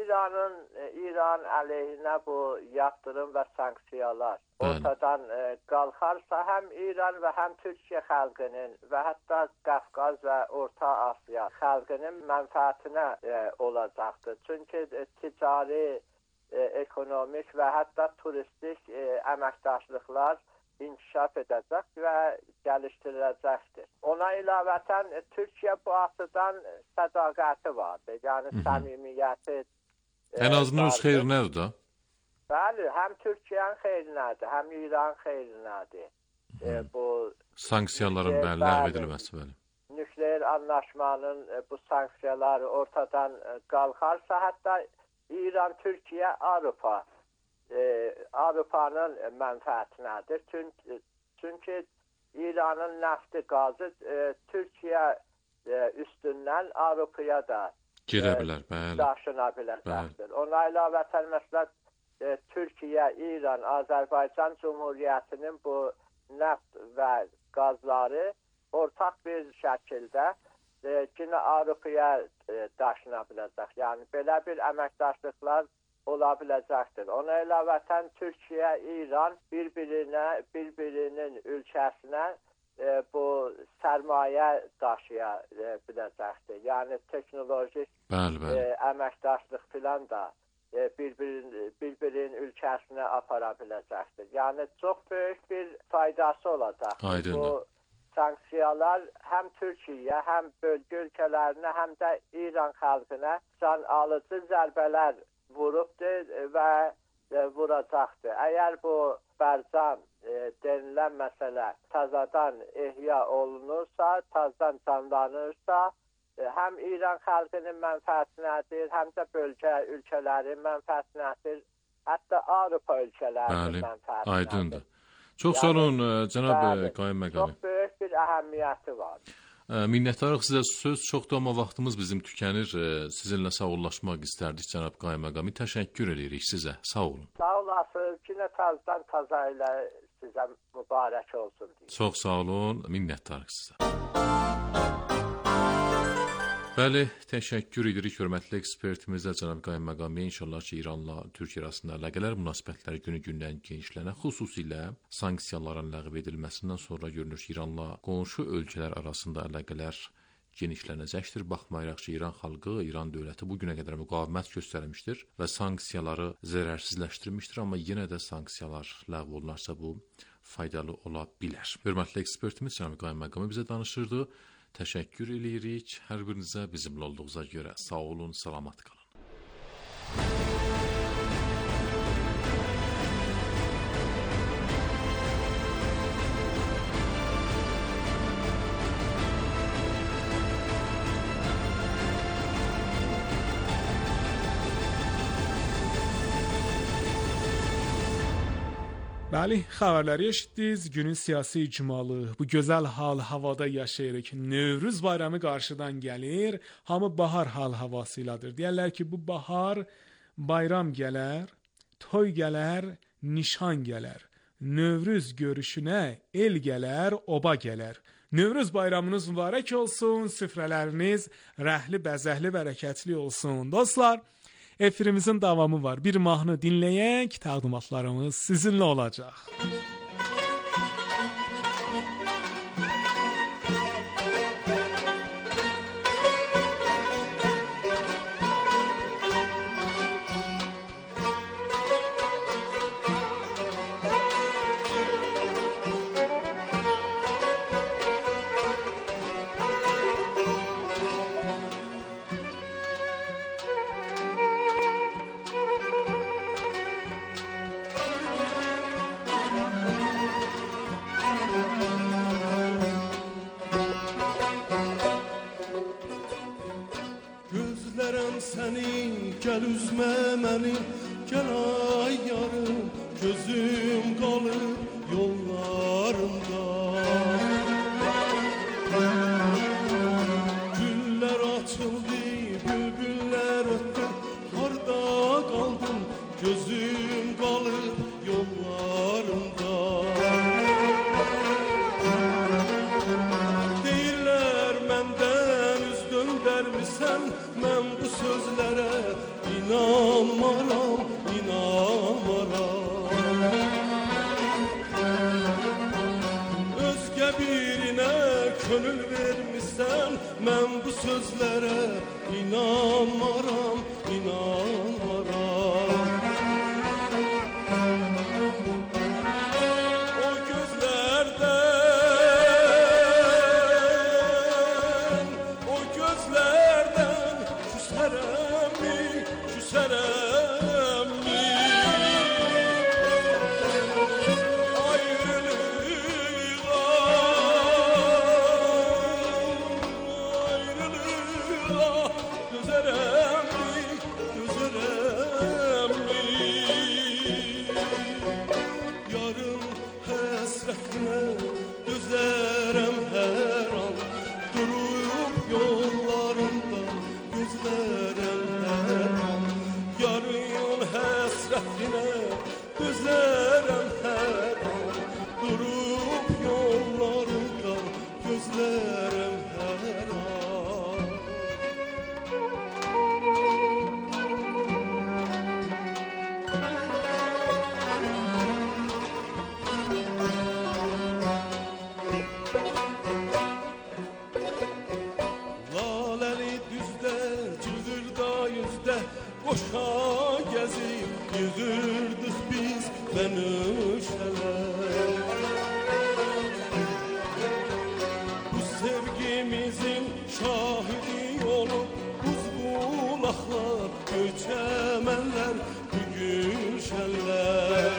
İran əleyhinə bu yaptırım və sanksiyalar ortadan qalxarsa həm İran və həm Türkiyə xalqının və hətta Qafqaz və Orta Asiya xalqının mənfəətinə olacaqdır. Çünki ticari, ekonomik və hətta turistik əməkdaşlıqlar inkişaf edəcək və gəlişdiriləcəkdir. Ona ilavətən Türkiyə bu açıdan sədaqəti vardır. Yəni səmimiyyəti. Ən azından öz xeyrinədir da. Bəli, həm Türkiyənin xeyrinədir, həm İran xeyrinədir. Bu sanksiyaların ləğv edilməsi, bəli. Nükleer anlaşmanın bu sanksiyaları ortadan qalxarsa, hətta İran, Türkiyə, Avropanın mənfəətinədir. Çünki İranın nəfti, qazı Türkiyə üstündən Avropaya da gedə bilər, bəli. Daşına biləcəkdir. Ona ilavətən məsələn Türkiyə, İran, Azərbaycan Cumhuriyyətinin bu nəft və qazları ortaq bir şəkildə yine Avropaya daşına biləcək. Yəni belə bir əməkdaşlıqlar ola biləcəkdir. Ona ilavətən Türkiyə, İran birbirinin ülkəsinə bu sərmayə daşıya biləcəkdir. Yəni teknolojik əməkdaşlıq filan da bir-birinin ülkəsinə apara biləcəkdir. Yəni çox böyük bir faydası olacaq. Bu sanksiyalar həm Türkiyə, həm bölgə ölkələrinə, həm də İran xalqına can alıcı zərbələr vurubdur və vuracaqdır. Əgər bu Bərzan denilən məsələ təzədən ehya olunursa, təzədən canlanırsa, həm İran xalqının mənfəətinədir, həm də bölgə ölkələrin mənfəətinədir, hətta Avropa ölkələrinin mənfəətinədir. Aydındır. Çox sağ olun, cənab Qayyum məqami. Çox böyük bir əhəmiyyəti var. Minnətdarıq sizə, söz çoxdur, amma vaxtımız bizim tükənir. Sizinlə sağollaşmaq istərdik, cənab Qayyum məqami. Təşəkkür edirik sizə. Sağ olun. Sağ olasınız. Yine təzədən təzə ilə sizə mübarək olsun. Çox sağ olun. Minnətdarıq sizə. Bəli, təşəkkür edirik hörmətli ekspertimizə cənab Qayyum məqami. İnşallah ki, İranla Türkiyə arasında əlaqələr, münasibətləri günü-gündən genişlənə, xüsusilə sanksiyaların ləğv edilməsindən sonra görünür ki, İranla qonşu ölkələr arasında əlaqələr genişlənəcəkdir. Baxmayaraq ki, İran xalqı, İran dövləti bu günə qədər müqavimət göstərmişdir və sanksiyaları zərərsizləşdirmişdir, amma yenə də sanksiyalar ləğv olunarsa bu faydalı ola bilər. Hörmətli ekspertimiz cənab Qayyum məqami bizə danışırdı. Təşəkkür edirik hər birinizə bizimlə olduğunuza görə. Sağ olun, salamat qalın. Bəli, xəbərləri eşitdiniz. Günün siyasi icmalı. Bu gözəl hal havada yaşayırıq. Nevruz bayramı qarşıdan gəlir. Hamı bahar hal havası ilədir. Deyirlər ki, bu bahar bayram gələr, toy gələr, nişan gələr. Nevruz görüşünə el gələr, oba gələr. Nevruz bayramınız mübarək olsun. Süfrələriniz rəhli, bəzəkli, bərəkətli olsun. Dostlar, efirimizin davamı var. Bir mahnı dinləyək, təqdimatlarımız sizinlə olacaq. Gel üzme beni, gel ay yarım, gözüm kalır yollarında. Güller açıldı, bülbüller öttü, harda kaldım, gözüm kalır yollarında. Deyirler menden üz döndərmisən, mən bu sözlere İnanmaram, inanmaram. Özge birine könül vermişsen, mən bu sözlere inanmaram, inanmaram. O gözlerden küsərəm mi, küsərəm mi? Ayrılığa dözərəm mi, dözərəm mi? Yarın həsrətinə dözərəm hər an, durub yollarında gözlərəm hər an. Yarın həsrətinə dözərəm hər an, durub yollarında gözlərəm hər an. Laleli düzde, cılgırda yüzde, boşa gezip yüzürdük biz menüşeler. Bu sevgimizin şahidi olup buz bulaklar, göçemenler, bu gülşenler.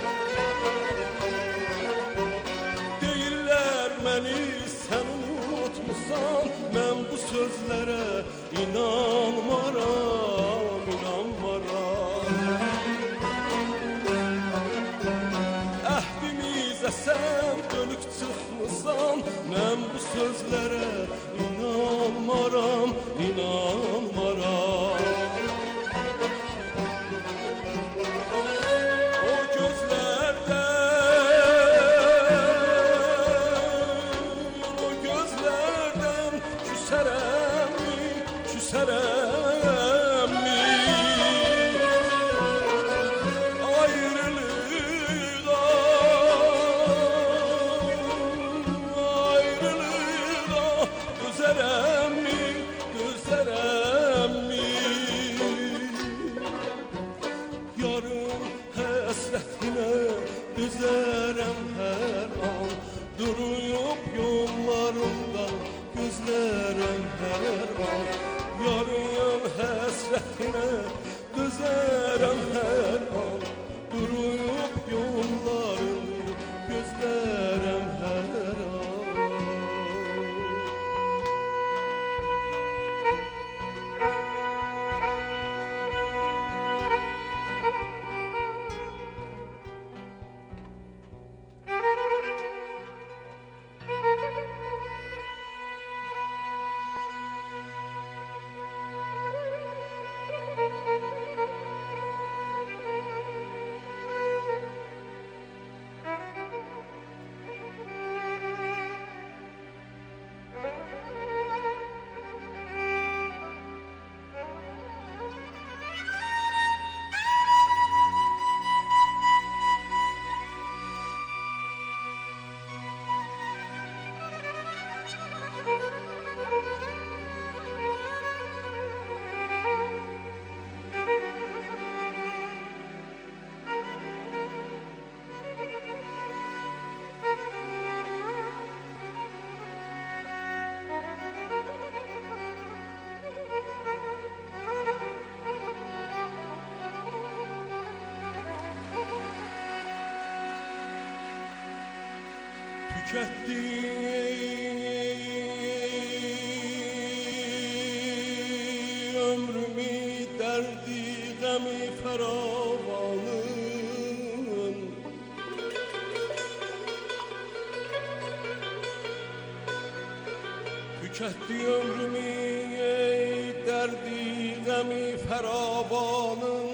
Deyirlər məni sən unutmusan, mən bu sözlere inanmaram, inanmaram. Əhdimizə sən dönük çıxmısan, mən bu sözlere inanmaram, inanmaram. O gözlerden küsərəm mi, küsərəm mi? Ayrılığa dözərəm mi, dözərəm mi? Yarın həsrətinə dözərəm hər an, duruyub yollarında gözlərəm hər an. Yarın həsrətinə dözərəm hər an, duruyub yollarında gözlərəm hər an. tüketdi ömrümü derdi gemi feravanın tüketdi ömrümü derdi gemi feravanın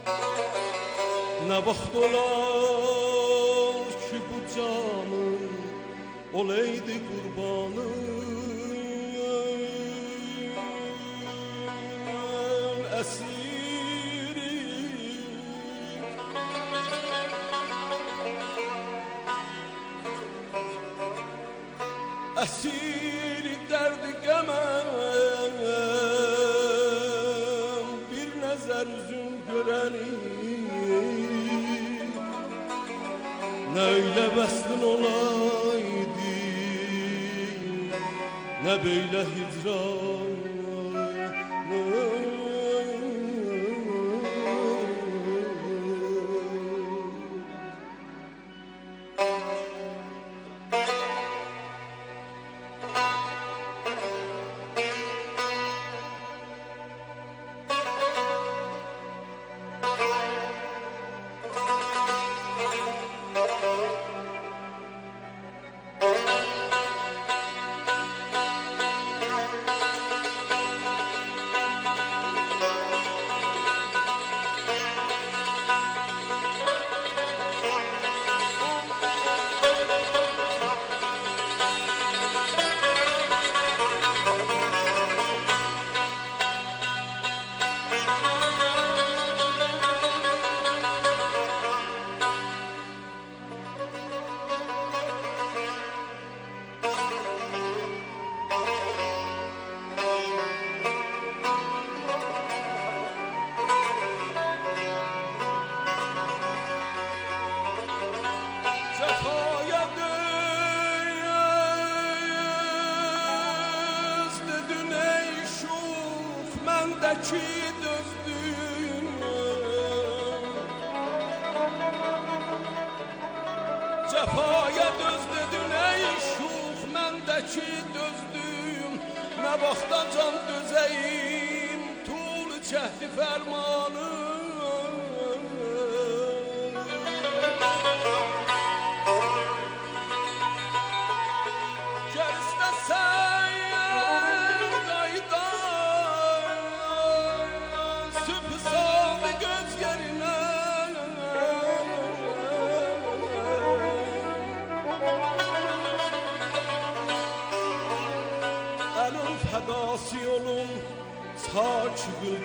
ne vaxt olar ki bu canım olaydı kurbanım esiri esiri derdi gemem bir nezer üzüm göreni ne öyle veslin olaydı ne böyle hicran Cefaya döz dedin ey şux mendeki dözdüm ne vaxta can dözeyim tul cehdi fermanım gel istesen qaydan sübh saldı göz yerine fədası yolum saçdır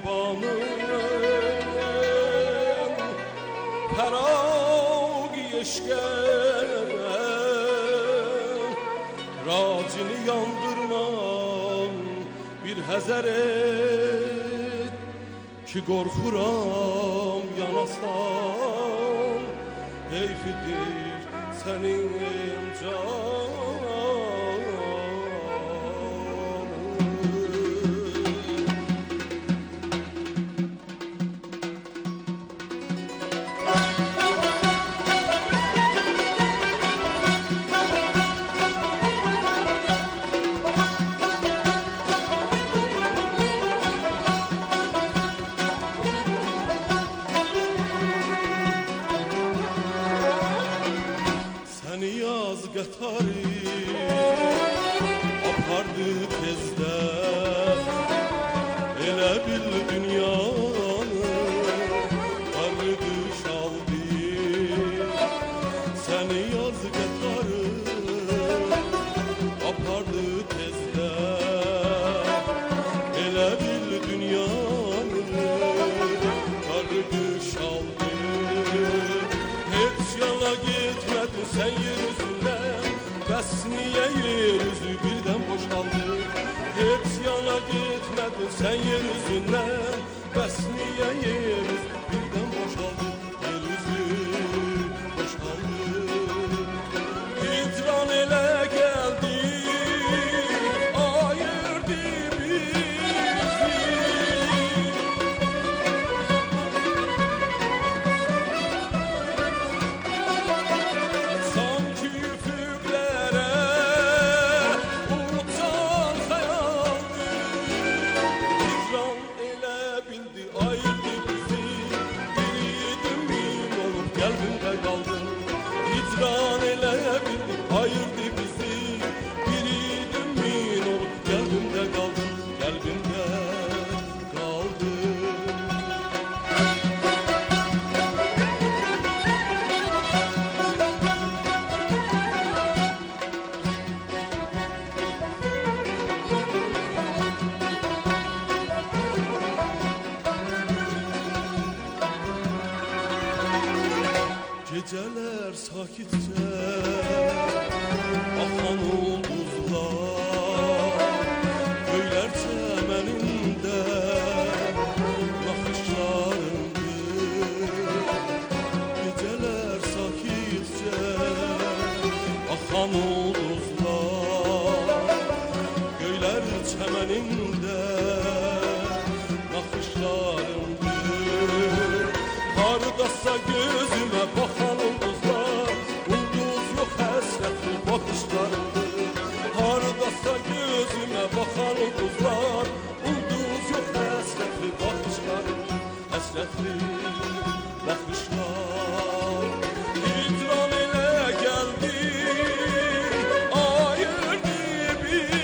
giribanım Pəraq-i eşqəm racini yandırmam bir həzər et ki qorxuram yanasan heyfidir sənin can apardı tezden elə bil dünyanı qarıdı şaldı səni yaz qatarı apardı tezden elə bil dünyanı qarıdı şaldı heç yana getmədin sən yer üzündən bəs niyə yer üzü birdən boşaldı heç yana getmədin sən yer üzündən bəs niyə yer üzü birdən boşaldı yer üzü boşaldı hicran elə gəldi ayırdı bizi sanki üfüqlər geceler sakitçe akan ulduzlar göyler çemeninde nakışlarındır geceler sakitçe akan ulduzlar göyler çemeninde nakışlarındır haradasa gözüme bakan ulduzlar ulduz yok hasretli bakışlarındır haradasa gözüme bakan ulduzlar ulduz yok hasretli bakışlarındır hasretli bakışlar hicran ile geldi ayırdı bizi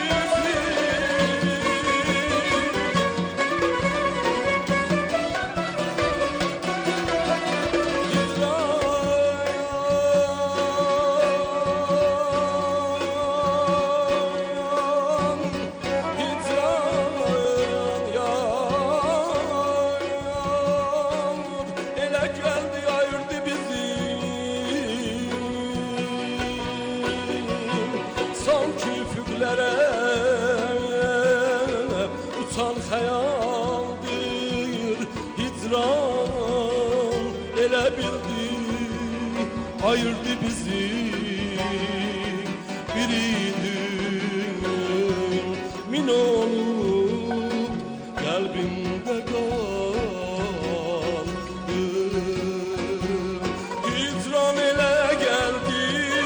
uçan hayaldir hicran ele bildi ayırdı bizi biriydin min olup kalbimde kaldı hicran ele geldi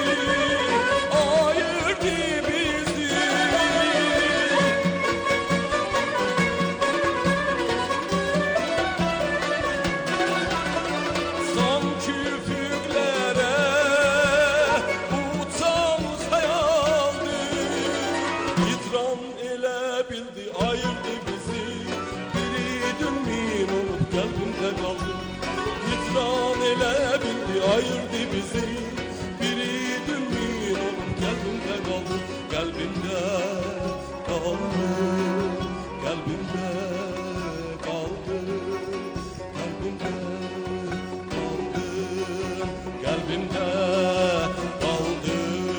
ayırdı bizi ayırdı bizi biriydin min olup kalbimde kaldı kalbimde kaldı kalbimde kaldı kalbimde kaldı kalbimde kaldı.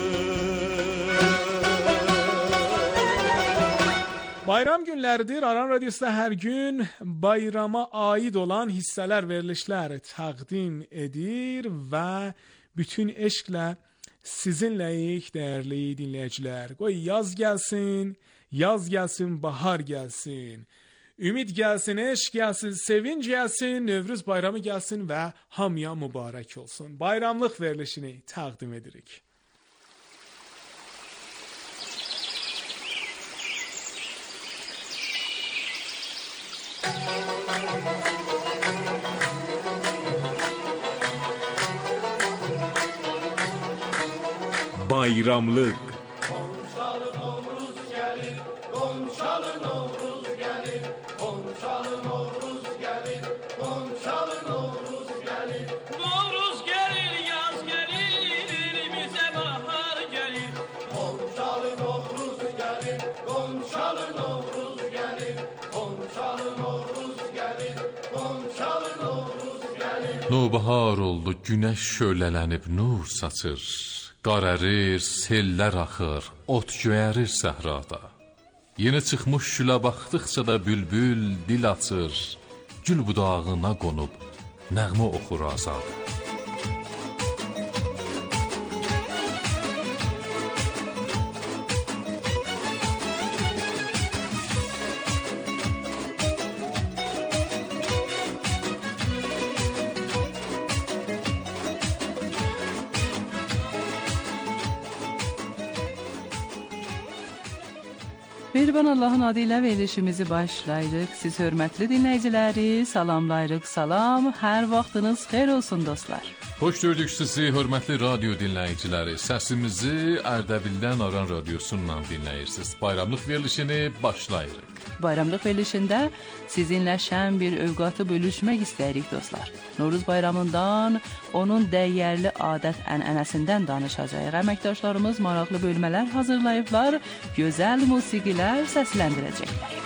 Bayram günləridir. Aran Radyosu'da hər gün bayrama aid olan hissələr, verilişlər təqdim edir və bütün eşqlə sizinləyik dəyərli dinləyicilər. Qoy yaz gəlsin, bahar gəlsin. Ümid gəlsin, eşq gəlsin, sevinç gəlsin, Növrüz bayramı gəlsin və hamıya mübarək olsun. Bayramlıq verilişini təqdim edirik. Bayramlıq Qonşalı Novruz gəlir, qonşalı Novruz gəlir, qonşalı Novruz gəlir, qonşalı Novruz gəlir. Novruz gəlir, yaz gəlir, bizə bahar gəlir. Qonşalı Novruz gəlir, qonşalı Novruz gəlir, qonşalı Novruz gəlir, qonşalı Novruz gəlir. Nobahar oldu, günəş şölələnib nur saçır. Qar ərir, sellər axır, ot göyərir səhrada. Yeni çıxmış şülə baxdıqca da bülbül dil açır, gül budağına qonub nəğmə oxur azad. Mehriban Allahın adı ilə verilişimizi başlayırıq. Siz hörmətli dinləyiciləri salamlayırıq. Salam, hər vaxtınız xeyir olsun dostlar. Xoş gördük sizi, hörmətli radio dinləyiciləri. Səsimizi Ərdəbildən Aran Radyosu'ndan dinləyirsiniz. Bayramlıq verilişini başlayırıq. Bayramlıq verilişində sizinlə şən bir övqatı bölüşmək istəyirik dostlar. Novruz bayramından, onun dəyərli adət-ənənəsindən danışacağıq. Əməkdaşlarımız maraqlı bölmələr hazırlayıblar, gözəl musiqilər səsləndirəcəklər.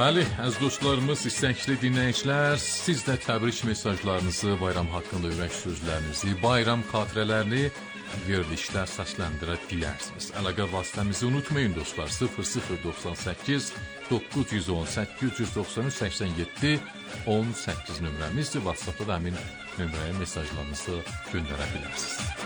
Bəli, əziz dostlarımız, istəkli dinləyicilər, siz də təbrik mesajlarınızı, bayram haqqında ürək sözlərinizi, bayram xatirələrini verilişlər səsləndirə bilərsiniz. Əlaqə vasitəmizi unutmayın dostlar, 0098 918 193 87 18 nömrəmizdir. WhatsApp-da da həmin nömrəyə mesajlarınızı göndərə bilərsiniz.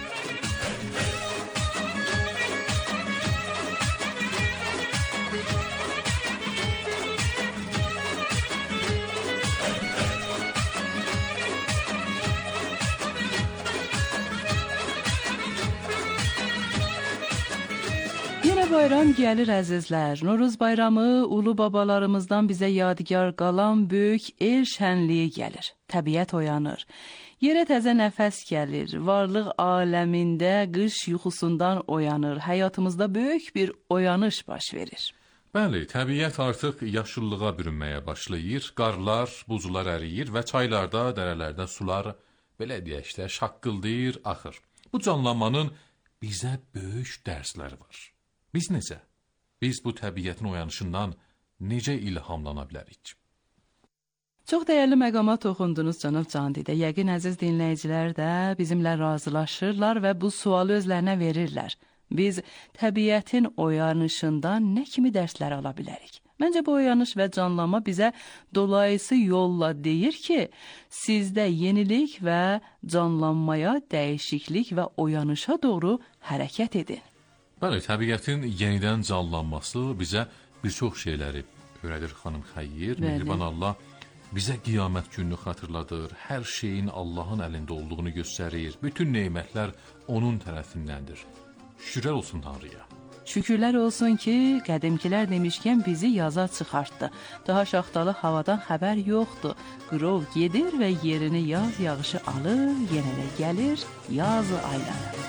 Bayram gəlir əzizlər. Noruz bayramı ulu babalarımızdan bizə yadigar qalan böyük el şənliyi gəlir. Təbiət oyanır. Yerə təzə nəfəs gəlir. Varlıq aləmində qış yuxusundan oyanır. Həyatımızda böyük bir oyanış baş verir. Bəli, təbiət artıq yaşıllığa bürünməyə başlayır. Qarlar, buzlar əriyir və çaylarda, dərələrdə sular belə deyək də şaqqıldayır, axır. Bu canlanmanın bizə böyük dərsləri var. Biz necə? Biz bu təbiətin oyanışından necə ilhamlana bilərik? Çox dəyərli məqama toxundunuz cənab Candidə. Yəqin əziz dinləyicilər də bizimlə razılaşırlar və bu sualı özlərinə verirlər. Biz təbiətin oyanışından nə kimi dərslər ala bilərik? Məncə bu oyanış və canlanma bizə dolayısı yolla deyir ki, sizdə yenilik və canlanmaya, dəyişiklik və oyanışa doğru hərəkət edin. Bəli, təbiətin yenidən canlanması bizə bir çox şeyləri öyrədir xanım Xəyyir. Mehriban Allah bizə qiyamət gününü xatırladır. Hər şeyin Allahın əlində olduğunu göstərir. Bütün nemətlər onun tərəfindəndir. Şükürlər olsun Tanrıya. Şükürlər olsun ki, qədimkilər demişkən bizi yaza çıxartdı. Daha şaxtalı havadan xəbər yoxdur. Qırov gedir və yerini yaz yağışı alır, yenə də gəlir yaz ayları.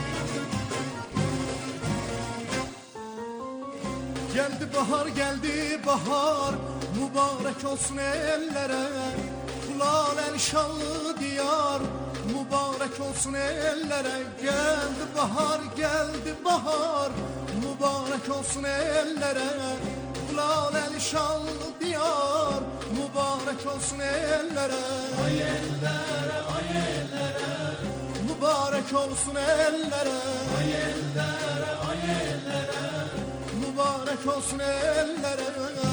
Geldi bahar, mübarek olsun ellere. Kulal şanlı diyar, mübarek olsun ellere. Geldi bahar, mübarek olsun ellere. Kulal şanlı diyar, mübarek olsun ellere. Ay ellere, ay ellere, mübarek olsun ellere. Ay ellere, ay ellere, mübarek olsun ellere.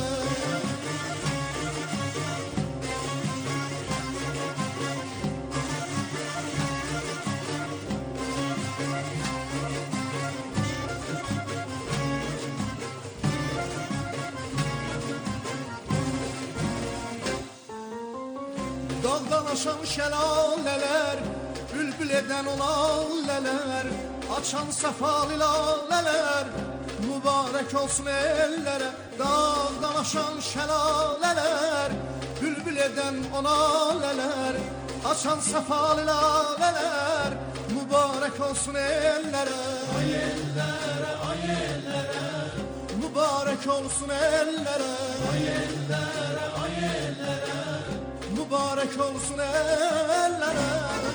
Dağdan aşan şelaleler, bülbül eden olan leler, açan sefalı laleler, mübarek olsun ellere. Dağdan aşan şelaleler, bülbül eden ona leler, açan sefalı laleler, mübarek olsun ellere. Ay ellere, ay ellere, mübarek olsun ellere. Ay ellere, ay ellere, mübarek olsun ellere.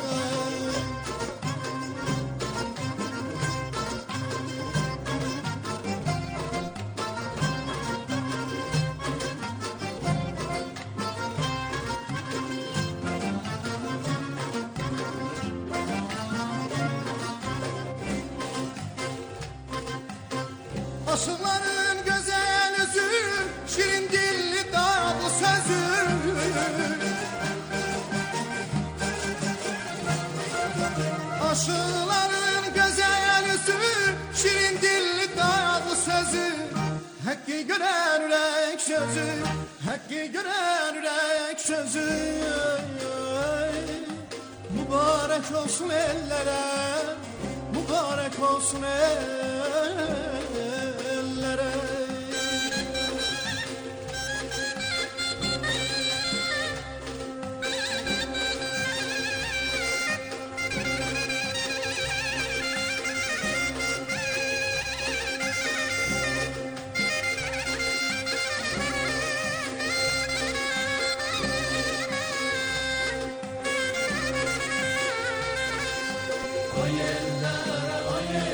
Aşıkların güzel yüzü, şirin dilli tatlı sözü. Aşıkların güzel yüzü, şirin dilli tatlı sözü. Hakkı gören yürek sözü, hakkı gören yürek sözü. Mübarek olsun ellere, mübarek olsun ellere.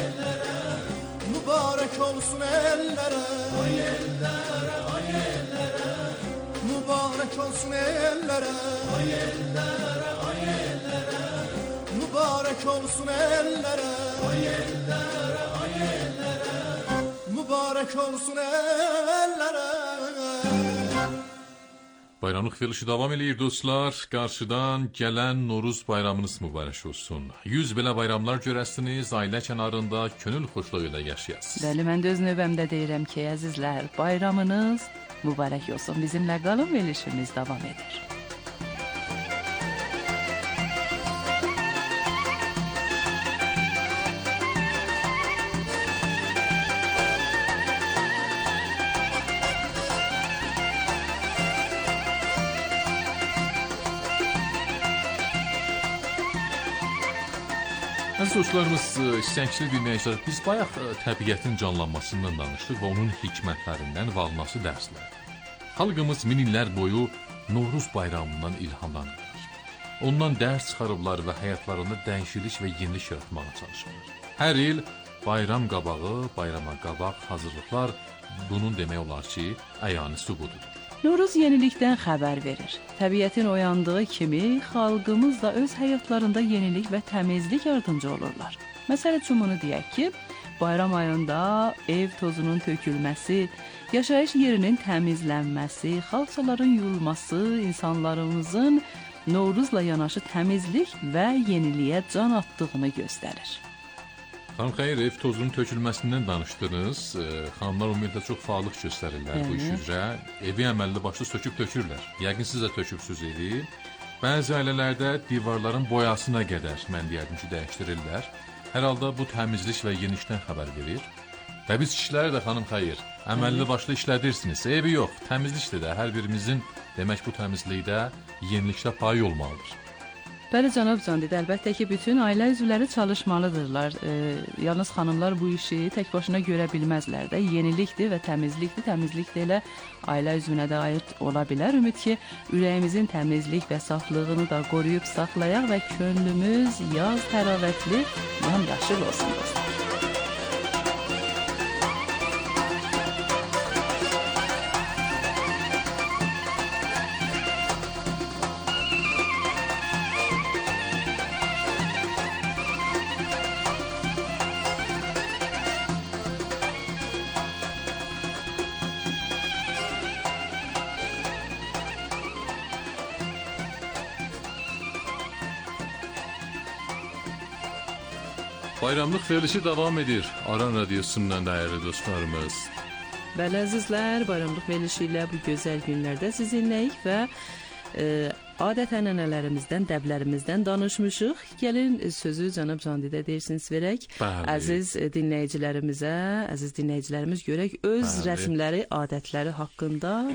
Mübarek olsun ellere, ay ellere, ay ellere. olsun ellere, ay ellere, ay ellere. Mübarek olsun ellere, ay ellere, ay ellere. Mübarek olsun ellere. Bayramlıq verilişi davam eləyir dostlar. Qarşıdan gələn Noruz bayramınız mübarək olsun. 100 belə bayramlar görəsiniz, ailə kənarında könül xoşluğu ilə yaşayasınız. Bəli, mən də öz növbəmdə deyirəm ki, əzizlər, bayramınız mübarək olsun. Bizimlə qalın, verilişimiz davam edir. Əziz dostlarımız, istəkli dinləyicilər, biz bayaq təbiətin canlanmasından danışdıq və onun hikmətlərindən və alınması dərslər. Xalqımız min illər boyu Noruz bayramından ilhamlanırlar. Ondan dərs çıxarıblar və həyatlarında dəyişiklik və yenilik yaratmağa çalışırlar. Hər il bayram qabağı, bayrama qabaq hazırlıqlar bunun demək olar ki, əyani sübutudur. Noruz yenilikdən xəbər verir. Təbiətin oyandığı kimi xalqımız da öz həyatlarında yenilik və təmizlik yardımcı olurlar. Məsəl üçün bunu deyək ki, bayram ayında ev tozunun tökülməsi, yaşayış yerinin təmizlənməsi, xalçaların yuyulması insanlarımızın Novruzla yanaşı təmizlik və yeniliyə can atdığını göstərir. Xanım Xeyir, ev tozunun tökülməsindən danışdınız. Xanımlar ümumiyyətlə çox fəallıq göstərirlər bu iş üzrə. Evi əməlli başlı söküb tökürlər. Yəqin siz də tökübsüz evi. Bəzi ailələrdə divarların boyasına qədər mən deyərdim ki, dəyişdirirlər. Hər halda bu təmizlik və yenilikdən xəbər verir. Və biz kişilər də xanım Xeyir, əməlli başlı işlədirsiniz. Evi yox, təmizlikdə də hər birimizin demək bu təmizlikdə, yenilikdə payı olmalıdır. Bəli, cənab Candid, əlbəttə ki, bütün ailə üzvləri çalışmalıdırlar. Yalnız xanımlar bu işi tək başına görə bilməzlər də. Yenilikdir və təmizlikdir. Təmizlik də elə ailə üzvünə də aid ola bilər. Ümid ki, ürəyimizin təmizlik və saflığını da qoruyub saxlayaq və könlümüz yaz təravətli, yamyaşıl olsun dostlar. Bayramlıq verilişi davam edir. Aran Radiosu'ndan dəyərli dostlarımız. Bəli, əzizlər, bayramlıq verilişi ilə bu gözəl günlərdə sizinləyik və adət-ənənələrimizdən, dəblərimizdən danışmışıq. Gəlin sözü cənab Candidə deyirsiniz verək. Bəli. Əziz dinləyicilərimiz görək öz rəsmləri, adətləri haqqında